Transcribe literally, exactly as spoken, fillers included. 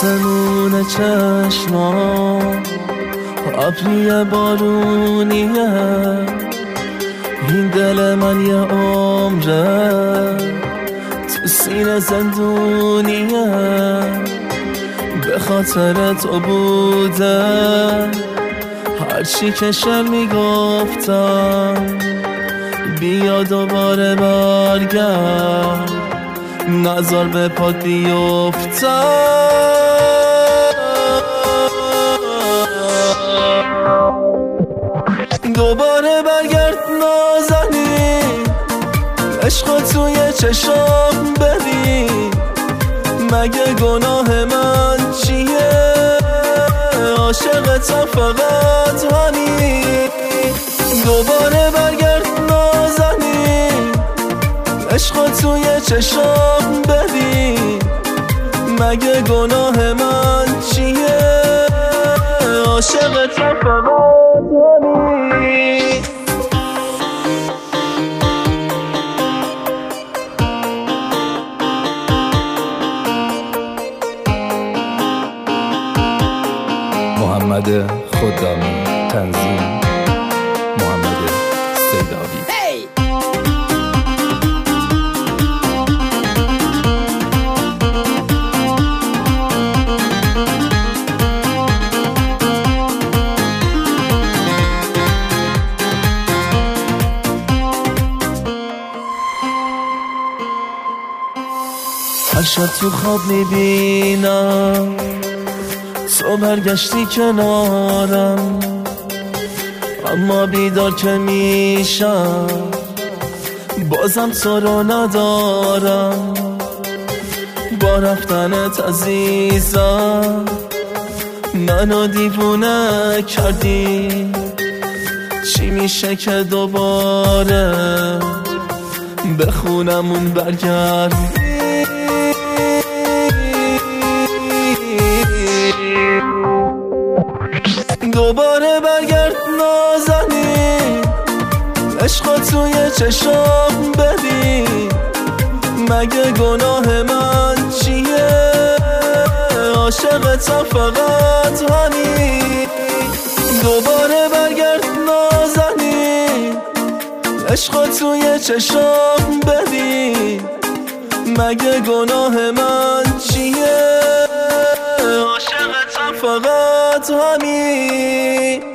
آسمون چشمام ابری بارونیه، این دل من یه عمره تو سینه زندونیه، به خاطر تو بوده هرچی که شب میگفتم، بیا دوباره برگرد نظر به پات بیفتم. دوباره برگرد نازنین، عشق توی چشام ببین، مگه گناه من چیه؟ عاشقتم فقط همین. دوباره برگرد نازنین، عشق توی چشام ببین، مگه گناه من چیه؟ عاشقتم فقط همین. محمد خدامی، تنظیم محمد سیداوی. هر شب تو خواب میبینم تو برگشتی کنارم، اما بیدار که میشم بازم تو رو ندارم. با رفتنت عزیزم منو دیوونه کردی، چی میشه که دوباره به خونمون برگردی؟ دوباره برگرد نازنین، عشق توی چشام ببین، مگه گناه من چیه؟ عاشقتم فقط همین. دوباره برگرد نازنین، عشق توی چشام ببین، مگه گناه من چیه؟ عاشقتم فقط همین.